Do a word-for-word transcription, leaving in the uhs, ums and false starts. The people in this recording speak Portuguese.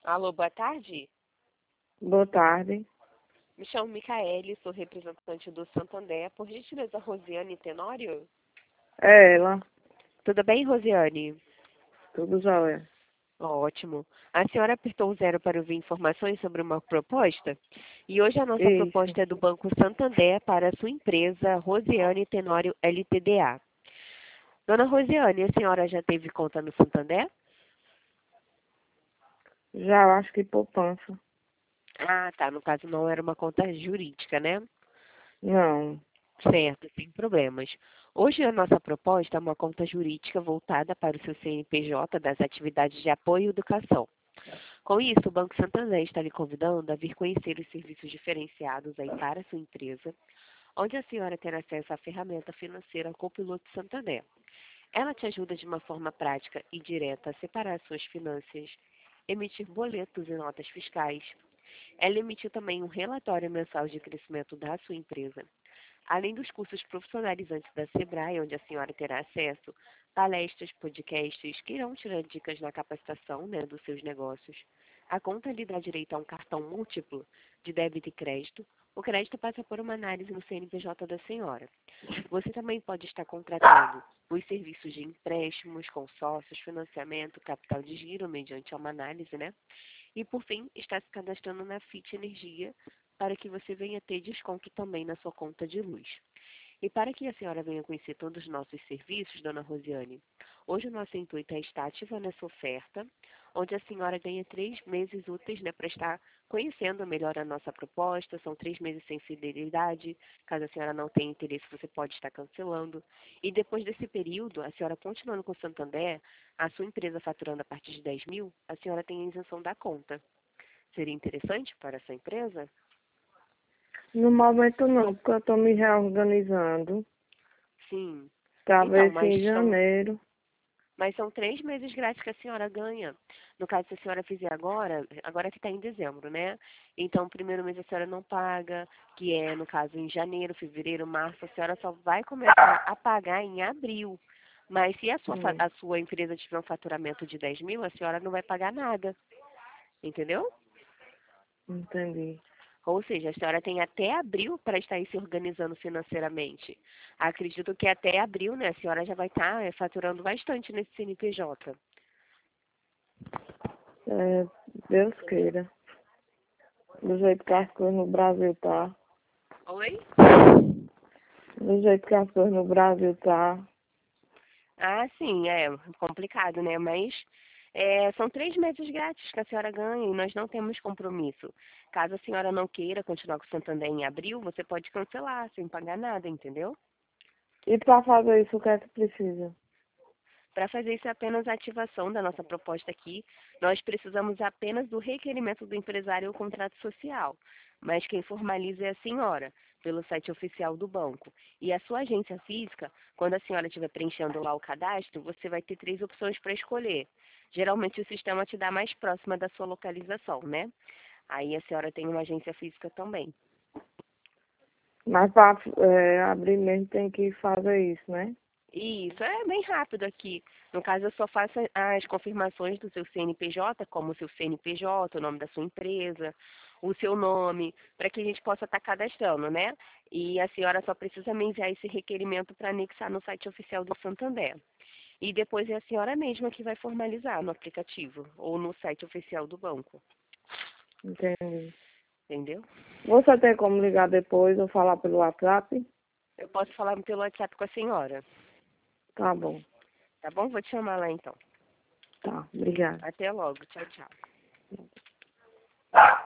Alô, boa tarde. Boa tarde. Me chamo Micaele, sou representante do Santander. Por gentileza, Rosiane Tenório? É ela. Tudo bem, Rosiane? Tudo jóia. Ótimo. A senhora apertou o zero para ouvir informações sobre uma proposta? E hoje a nossa Isso. proposta é do Banco Santander para a sua empresa, Rosiane Tenório L T D A. Dona Rosiane, a senhora já teve conta no Santander? Já eu acho que poupança. Ah, tá. No caso, não era uma conta jurídica, né? Não. Certo, sem problemas. Hoje a nossa proposta é uma conta jurídica voltada para o seu C N P J das atividades de apoio e educação. Com isso, o Banco Santander está lhe convidando a vir conhecer os serviços diferenciados aí para a sua empresa, onde a senhora terá acesso à ferramenta financeira Copiloto Santander. Ela te ajuda de uma forma prática e direta a separar suas finanças, emitir boletos e notas fiscais. Ela emitiu também um relatório mensal de crescimento da sua empresa. Além dos cursos profissionalizantes da Sebrae, onde a senhora terá acesso, palestras, podcasts que irão tirar dicas na capacitação, né, dos seus negócios. A conta lhe dá direito a um cartão múltiplo de débito e crédito. O crédito passa por uma análise no C N P J da senhora. Você também pode estar contratando os serviços de empréstimos, consórcios, financiamento, capital de giro, mediante uma análise, né? E, por fim, está se cadastrando na Fit Energia para que você venha ter desconto também na sua conta de luz. E para que a senhora venha conhecer todos os nossos serviços, dona Rosiane, hoje o nosso intuito é estar ativando essa oferta, onde a senhora ganha três meses úteis, né, para estar conhecendo melhor a nossa proposta. São três meses sem fidelidade. Caso a senhora não tenha interesse, você pode estar cancelando. E depois desse período, a senhora continuando com o Santander, a sua empresa faturando a partir de dez mil, a senhora tem a isenção da conta. Seria interessante para a sua empresa? No momento não, porque eu estou me reorganizando. Sim. Então, Talvez mas em são, janeiro. mas são três meses grátis que a senhora ganha. No caso, se a senhora fizer agora, agora que está em dezembro, né? Então, o primeiro mês a senhora não paga, que é, no caso, em janeiro, fevereiro, março, a senhora só vai começar a pagar em abril. Mas se a sua, fa- Hum, a sua empresa tiver um faturamento de dez mil, a senhora não vai pagar nada. Entendeu? entendi. Ou seja, a senhora tem até abril para estar aí se organizando financeiramente. Acredito que até abril, né, a senhora já vai estar é, faturando bastante nesse C N P J. É, Deus queira. Do jeito que É. as coisas no Brasil tá. Oi? Do jeito que as coisas no Brasil tá. Ah, sim, é complicado, né? Mas é, são três meses grátis que a senhora ganha e nós não temos compromisso. Caso a senhora não queira continuar com o Santander em abril, você pode cancelar sem pagar nada, entendeu? E para fazer isso, o que é que precisa? Para fazer isso é apenas a ativação da nossa proposta aqui. Nós precisamos apenas do requerimento do empresário ou contrato social. Mas quem formaliza é a senhora, pelo site oficial do banco. E a sua agência física, quando a senhora estiver preenchendo lá o cadastro, você vai ter três opções para escolher. Geralmente o sistema te dá mais próxima da sua localização, né? Aí a senhora tem uma agência física também. Mas para abrir mesmo tem que fazer isso, né? Isso, é bem rápido aqui. No caso, eu só faço as confirmações do seu C N P J, como o seu C N P J, o nome da sua empresa, o seu nome, para que a gente possa estar cadastrando, né? E a senhora só precisa me enviar esse requerimento para anexar no site oficial do Santander. E depois é a senhora mesma que vai formalizar no aplicativo ou no site oficial do banco. Entendi. Entendeu? Você tem como ligar depois ou falar pelo WhatsApp? Eu posso falar pelo WhatsApp com a senhora. Tá bom. Tá bom? Vou te chamar lá então. Tá, obrigada. Até logo. Tchau, tchau.